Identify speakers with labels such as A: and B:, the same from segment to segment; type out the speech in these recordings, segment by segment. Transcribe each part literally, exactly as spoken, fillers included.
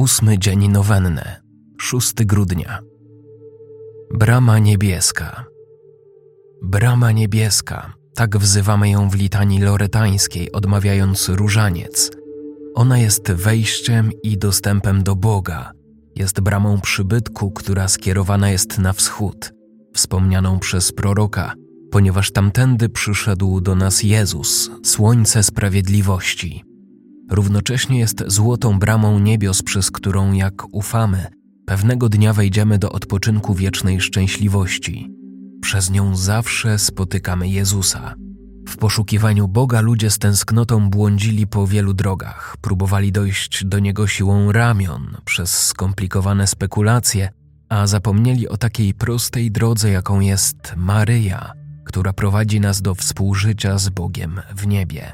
A: Ósmy dzień nowenny, szóstego grudnia. Brama niebieska. Brama niebieska, tak wzywamy ją w litanii loretańskiej, odmawiając różaniec. Ona jest wejściem i dostępem do Boga. Jest bramą przybytku, która skierowana jest na wschód, wspomnianą przez proroka, ponieważ tamtędy przyszedł do nas Jezus, słońce sprawiedliwości. Równocześnie jest złotą bramą niebios, przez którą, jak ufamy, pewnego dnia wejdziemy do odpoczynku wiecznej szczęśliwości. Przez nią zawsze spotykamy Jezusa. W poszukiwaniu Boga ludzie z tęsknotą błądzili po wielu drogach, próbowali dojść do Niego siłą ramion, przez skomplikowane spekulacje, a zapomnieli o takiej prostej drodze, jaką jest Maryja, która prowadzi nas do współżycia z Bogiem w niebie.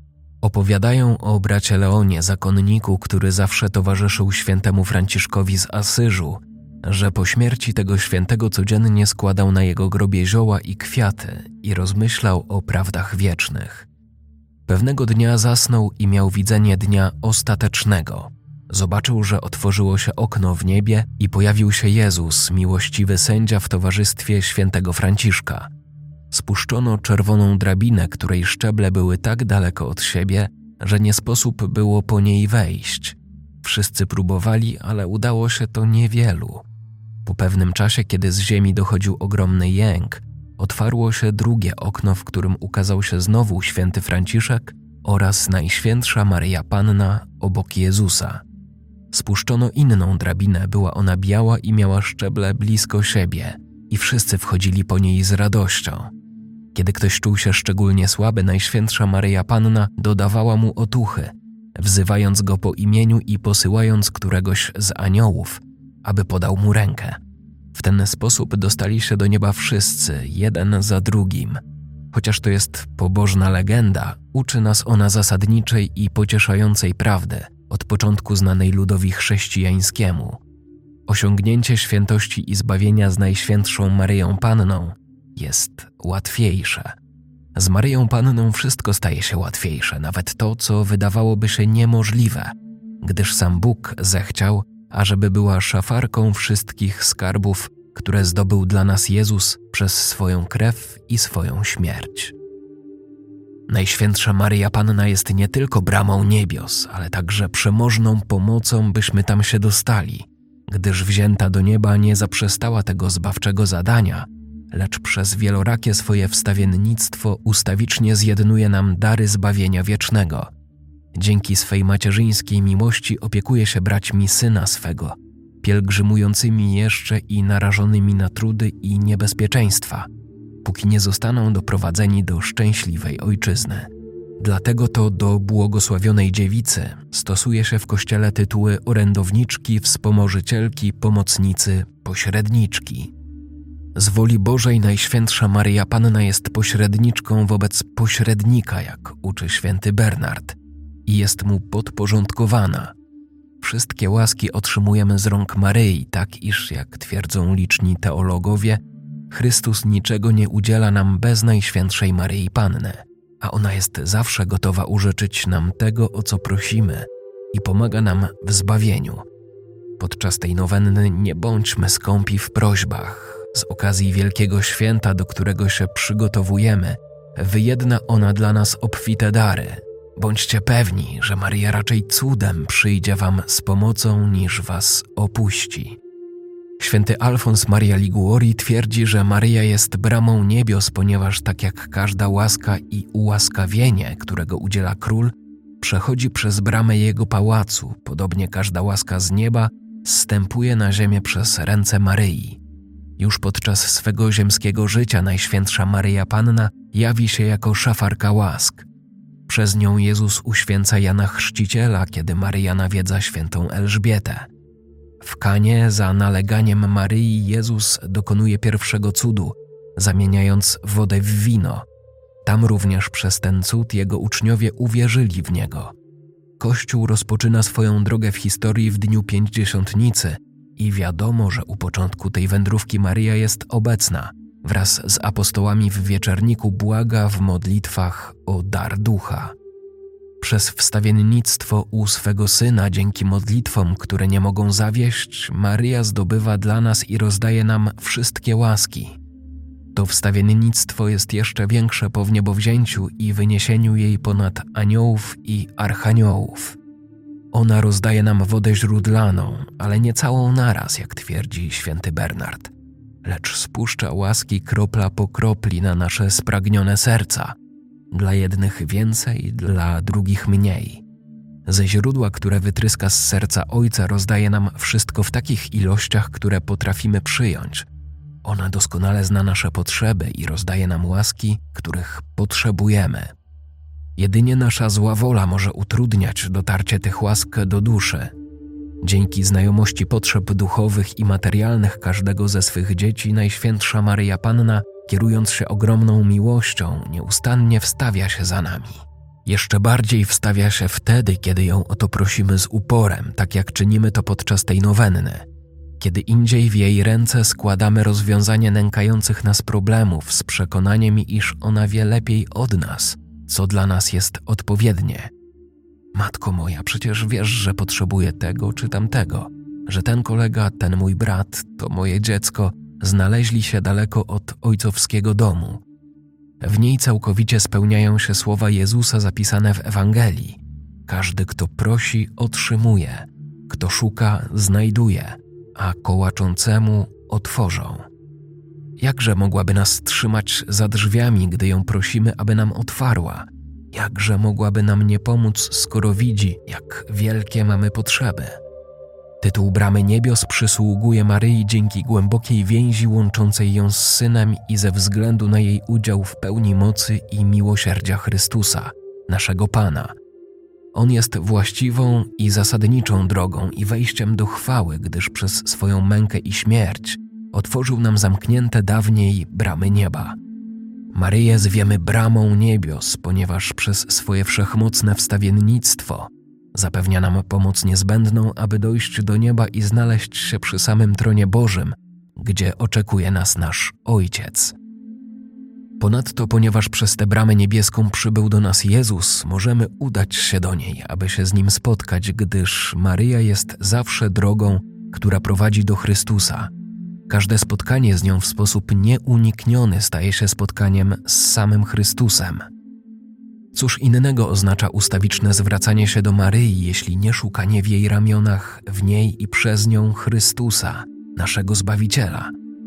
A: Opowiadają o bracie Leonie, zakonniku, który zawsze towarzyszył świętemu Franciszkowi z Asyżu, że po śmierci tego świętego codziennie składał na jego grobie zioła i kwiaty i rozmyślał o prawdach wiecznych. Pewnego dnia zasnął i miał widzenie dnia ostatecznego. Zobaczył, że otworzyło się okno w niebie i pojawił się Jezus, miłościwy sędzia w towarzystwie świętego Franciszka. Spuszczono czerwoną drabinę, której szczeble były tak daleko od siebie, że nie sposób było po niej wejść. Wszyscy próbowali, ale udało się to niewielu. Po pewnym czasie, kiedy z ziemi dochodził ogromny jęk, otwarło się drugie okno, w którym ukazał się znowu święty Franciszek oraz Najświętsza Maryja Panna obok Jezusa. Spuszczono inną drabinę, była ona biała i miała szczeble blisko siebie i wszyscy wchodzili po niej z radością. Kiedy ktoś czuł się szczególnie słaby, Najświętsza Maryja Panna dodawała mu otuchy, wzywając go po imieniu i posyłając któregoś z aniołów, aby podał mu rękę. W ten sposób dostali się do nieba wszyscy, jeden za drugim. Chociaż to jest pobożna legenda, uczy nas ona zasadniczej i pocieszającej prawdy, od początku znanej ludowi chrześcijańskiemu. Osiągnięcie świętości i zbawienia z Najświętszą Maryją Panną jest łatwiejsze. Z Maryją Panną wszystko staje się łatwiejsze, nawet to, co wydawałoby się niemożliwe, gdyż sam Bóg zechciał, ażeby była szafarką wszystkich skarbów, które zdobył dla nas Jezus przez swoją krew i swoją śmierć. Najświętsza Maryja Panna jest nie tylko bramą niebios, ale także przemożną pomocą, byśmy tam się dostali, gdyż wzięta do nieba nie zaprzestała tego zbawczego zadania, lecz przez wielorakie swoje wstawiennictwo ustawicznie zjednuje nam dary zbawienia wiecznego. Dzięki swej macierzyńskiej miłości opiekuje się braćmi Syna swego, pielgrzymującymi jeszcze i narażonymi na trudy i niebezpieczeństwa, póki nie zostaną doprowadzeni do szczęśliwej ojczyzny. Dlatego to do błogosławionej dziewicy stosuje się w Kościele tytuły orędowniczki, wspomożycielki, pomocnicy, pośredniczki. Z woli Bożej Najświętsza Maryja Panna jest pośredniczką wobec pośrednika, jak uczy święty Bernard, i jest mu podporządkowana. Wszystkie łaski otrzymujemy z rąk Maryi, tak iż, jak twierdzą liczni teologowie, Chrystus niczego nie udziela nam bez Najświętszej Maryi Panny, a ona jest zawsze gotowa użyczyć nam tego, o co prosimy, i pomaga nam w zbawieniu. Podczas tej nowenny nie bądźmy skąpi w prośbach. Z okazji wielkiego święta, do którego się przygotowujemy, wyjedna ona dla nas obfite dary. Bądźcie pewni, że Maryja raczej cudem przyjdzie wam z pomocą, niż was opuści. Święty Alfons Maria Liguori twierdzi, że Maryja jest bramą niebios, ponieważ tak jak każda łaska i ułaskawienie, którego udziela król, przechodzi przez bramę jego pałacu, podobnie każda łaska z nieba zstępuje na ziemię przez ręce Maryi. Już podczas swego ziemskiego życia Najświętsza Maryja Panna jawi się jako szafarka łask. Przez nią Jezus uświęca Jana Chrzciciela, kiedy Maryja nawiedza świętą Elżbietę. W Kanie za naleganiem Maryi Jezus dokonuje pierwszego cudu, zamieniając wodę w wino. Tam również przez ten cud jego uczniowie uwierzyli w Niego. Kościół rozpoczyna swoją drogę w historii w dniu Pięćdziesiątnicy i wiadomo, że u początku tej wędrówki Maryja jest obecna. Wraz z apostołami w wieczerniku błaga w modlitwach o dar ducha. Przez wstawiennictwo u swego Syna, dzięki modlitwom, które nie mogą zawieść, Maryja zdobywa dla nas i rozdaje nam wszystkie łaski. To wstawiennictwo jest jeszcze większe po wniebowzięciu i wyniesieniu jej ponad aniołów i archaniołów. Ona rozdaje nam wodę źródlaną, ale nie całą naraz, jak twierdzi święty Bernard, lecz spuszcza łaski kropla po kropli na nasze spragnione serca, dla jednych więcej, dla drugich mniej. Ze źródła, które wytryska z serca Ojca, rozdaje nam wszystko w takich ilościach, które potrafimy przyjąć. Ona doskonale zna nasze potrzeby i rozdaje nam łaski, których potrzebujemy. Jedynie nasza zła wola może utrudniać dotarcie tych łask do duszy. Dzięki znajomości potrzeb duchowych i materialnych każdego ze swych dzieci, Najświętsza Maryja Panna, kierując się ogromną miłością, nieustannie wstawia się za nami. Jeszcze bardziej wstawia się wtedy, kiedy ją o to prosimy z uporem, tak jak czynimy to podczas tej nowenny. Kiedy indziej w jej ręce składamy rozwiązanie nękających nas problemów z przekonaniem, iż ona wie lepiej od nas, co dla nas jest odpowiednie. Matko moja, przecież wiesz, że potrzebuję tego czy tamtego, że ten kolega, ten mój brat, to moje dziecko znaleźli się daleko od ojcowskiego domu. W niej całkowicie spełniają się słowa Jezusa zapisane w Ewangelii. Każdy, kto prosi, otrzymuje, kto szuka, znajduje, a kołaczącemu otworzą. Jakże mogłaby nas trzymać za drzwiami, gdy ją prosimy, aby nam otwarła? Jakże mogłaby nam nie pomóc, skoro widzi, jak wielkie mamy potrzeby? Tytuł Bramy Niebios przysługuje Maryi dzięki głębokiej więzi łączącej ją z Synem i ze względu na jej udział w pełni mocy i miłosierdzia Chrystusa, naszego Pana. On jest właściwą i zasadniczą drogą i wejściem do chwały, gdyż przez swoją mękę i śmierć otworzył nam zamknięte dawniej bramy nieba. Maryję zwiemy bramą niebios, ponieważ przez swoje wszechmocne wstawiennictwo zapewnia nam pomoc niezbędną, aby dojść do nieba i znaleźć się przy samym tronie Bożym, gdzie oczekuje nas nasz Ojciec. Ponadto, ponieważ przez tę bramę niebieską przybył do nas Jezus, możemy udać się do niej, aby się z Nim spotkać, gdyż Maryja jest zawsze drogą, która prowadzi do Chrystusa. Każde spotkanie z nią w sposób nieunikniony staje się spotkaniem z samym Chrystusem. Cóż innego oznacza ustawiczne zwracanie się do Maryi, jeśli nie szukanie w jej ramionach, w niej i przez nią Chrystusa, naszego Zbawiciela.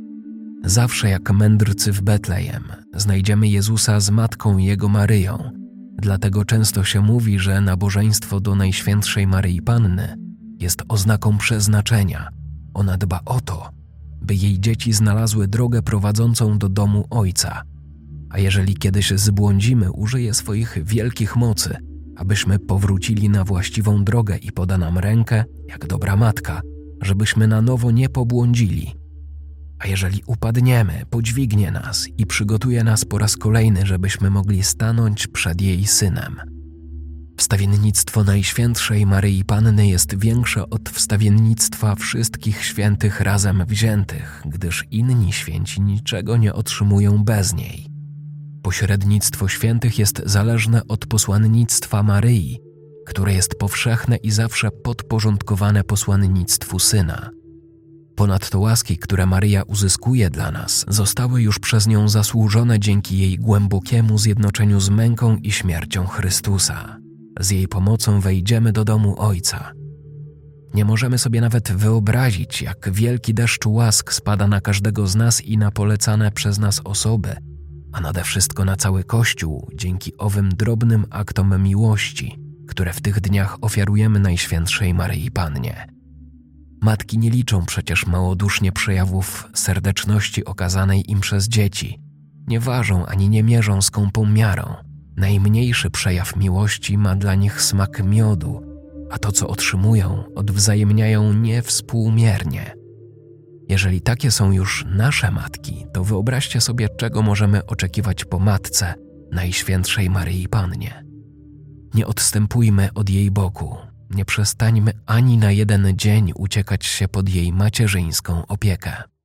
A: Zawsze jak mędrcy w Betlejem znajdziemy Jezusa z Matką Jego Maryją. Dlatego często się mówi, że nabożeństwo do Najświętszej Maryi Panny jest oznaką przeznaczenia. Ona dba o to, by jej dzieci znalazły drogę prowadzącą do domu Ojca. A jeżeli kiedyś zbłądzimy, użyje swoich wielkich mocy, abyśmy powrócili na właściwą drogę i poda nam rękę, jak dobra matka, żebyśmy na nowo nie pobłądzili. A jeżeli upadniemy, podźwignie nas i przygotuje nas po raz kolejny, żebyśmy mogli stanąć przed jej Synem. Wstawiennictwo Najświętszej Maryi Panny jest większe od wstawiennictwa wszystkich świętych razem wziętych, gdyż inni święci niczego nie otrzymują bez niej. Pośrednictwo świętych jest zależne od posłannictwa Maryi, które jest powszechne i zawsze podporządkowane posłannictwu Syna. Ponadto łaski, które Maryja uzyskuje dla nas, zostały już przez nią zasłużone dzięki jej głębokiemu zjednoczeniu z męką i śmiercią Chrystusa. Z jej pomocą wejdziemy do domu Ojca. Nie możemy sobie nawet wyobrazić, jak wielki deszcz łask spada na każdego z nas i na polecane przez nas osoby, a nade wszystko na cały Kościół dzięki owym drobnym aktom miłości, które w tych dniach ofiarujemy Najświętszej Maryi Pannie. Matki nie liczą przecież małodusznie przejawów serdeczności okazanej im przez dzieci. Nie ważą ani nie mierzą skąpą miarą. Najmniejszy przejaw miłości ma dla nich smak miodu, a to, co otrzymują, odwzajemniają niewspółmiernie. Jeżeli takie są już nasze matki, to wyobraźcie sobie, czego możemy oczekiwać po matce Najświętszej Maryi Pannie. Nie odstępujmy od jej boku, nie przestańmy ani na jeden dzień uciekać się pod jej macierzyńską opiekę.